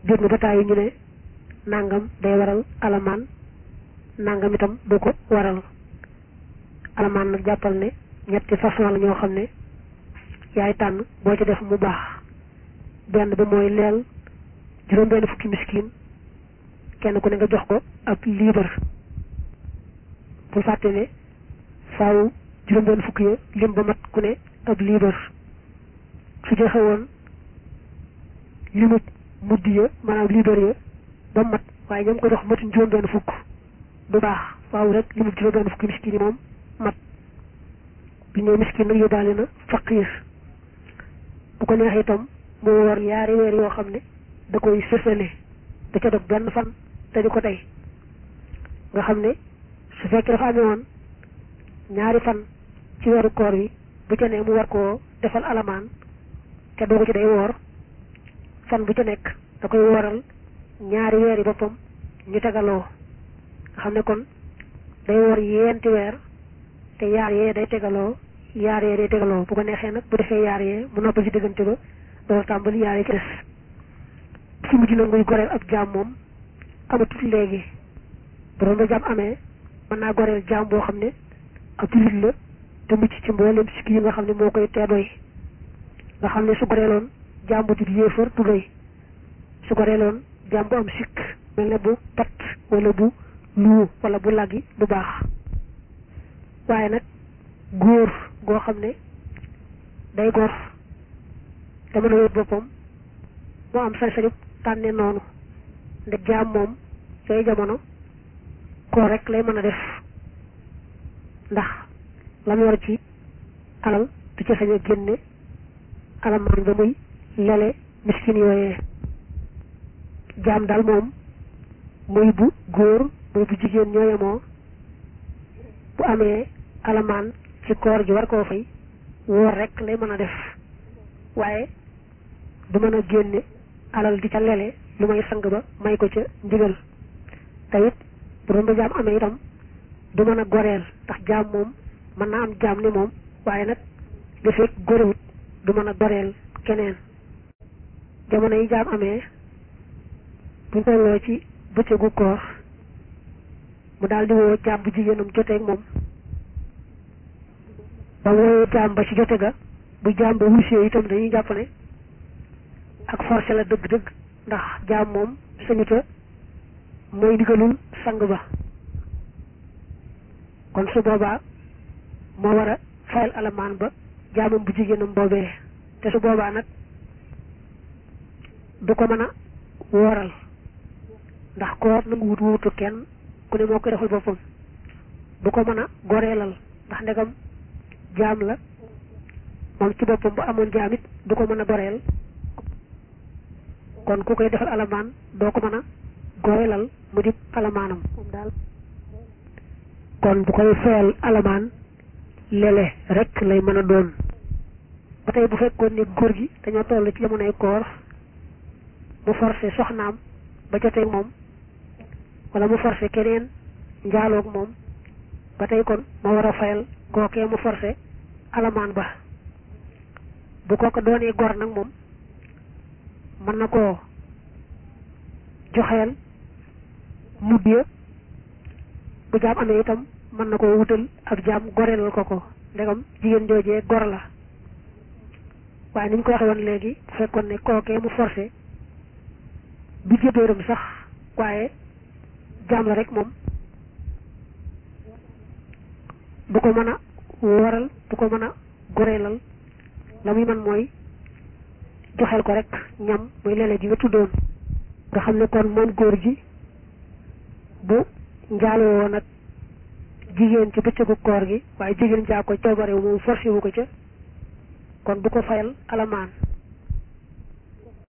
dégg nga ba tàyyi ñu ne nangam day waral alamaan nangam itam du ko waral. alamaan nag jàppal ne ñetti façon la ñoo xam ne yaay tànn boo ci def mu baax. benn bi mooy leel juróom-benn fukki miskin kenn ku ne nga jox ko ab liibar. bu fàtte ne faaw juróom-benn fukki ya lim ba mat ku ne ab liibar. su joxe woon limut mudd ya maanaam liibar ya ba mat waaye ñoom ko jox matuñ juróom-benn fukk du baax. faaw rek limut juróom-benn fukki miskin yi moom mat. bi ñëw miskin nag yóbbaale na faqiir. bu ko neexee itam mu woor yaari weer yoo xam ne da koy sësale da ca dog benn fan te di ko tey. nga xam ne su fekkee dafa amee woon ñaari fan ci weeru koor yi bu ca ne mu war koo defal alamaan te doogu ci day woor fan bu ca nekk da koy wooral ñaari weer yi boppam ñu tegaloo. nga xam ne kon day woor yeenti weer te yaar yee day tegaloo yaar yee day tegaloo. bu ko neexee nag bu defee yaar yee mu noppal ci diggante ba door tàmbali yaar yi ci des. ci mujj na nguy goreel ab jaam moom amatul léegi. borom ba jaam amee mën naa goreel jaam boo xam ne ab jullit la te mucc ci mboolem sikki yi nga xam ne moo koy tee doy. nga xam ne su goreeloon jaam bu jur yéefar du doy. su goreeloon jaam bu am sikk mel ne bu pat wala bu luu wala bu laggi du baax. waaye nag góor goo xam ne day gor te mën a wéet boppam moo am sañ-sañu tànne noonu. nde jaam moom yooyu jamono koor rek lay mën a def ndax la mu war ci alal du ci sañ a génne alamaan ba muy lele miskin yooyee. jaam daal moom muy bu góor muy bu jigéen ñoo yemoo bu amee alamaan ci koor ji war koo fay woor rek lay mën a def waaye du mën a génne alal di ca lele lu may sang ba may ko ca ndigal. te it bu doon ba jaam amee itam du mën a goreel ndax jaam moom mën naa am jaam ni moom waaye nag li fekk gorewut du mën a goreel keneen. jamono yi jaam amee buñ tolloo ci bëccëgu koor mu daal di woo jaam bu jigéenam joteeg moom. ba wooyee jaam ba ci jote ga bu jaam ba wulsee itam dañuy jàpp ne ak forcé la dëgg-dëgg ndax jaam moom sañuta mooy ndigalul sang ba. kon su boobaa moo war a fayal alamaan ba jaamam bu jigéenam boobee. te su boobaa nag du ko mën a wooral ndax koor nangu wut wuutu kenn ku ne moo koy defal boppam. du ko mën a goreelal ndax ndegam jaam la moom ci boppam bu amoon jaam it du ko mën a goreel. kon ku koy defal alamaan doo ko mën a goreelal mu di alamaanam moom daal. kon bu koy fayal alamaan lele rek lay mën a doon. ba tey bu fekkoon ni góor gi dañoo toll ci jamonoy koor mu forcé soxnaam ba jotee moom wala mu forcé keneen njaaloog moom ba tey kon moo war a fayal kookee mu forcé alamaan ba. bu kooka doonee gor nag moom mën na koo joxeel mudd ya. bu jaam amee itam mën na koo wutal ab jaam goreelal ko ndegam jigéen joojee gor la. waaye ni ñu ko waxee woon léegi bu fekkoon ne kookee mu forcé du jëbéeram sax waaye jaam la rek moom du ko mën a waral du ko mën a goreelal. la muy mën mooy joxeel ko rek ñam muy lele ji nga tuddoon. nga xam ne kon moom góor gi bu njaaloo woon ak jigéen ci bëccëgu koor gi waaye jigéen jaa ko coobarewu moom forcé wu ko ca kon du ko fayal alamaan.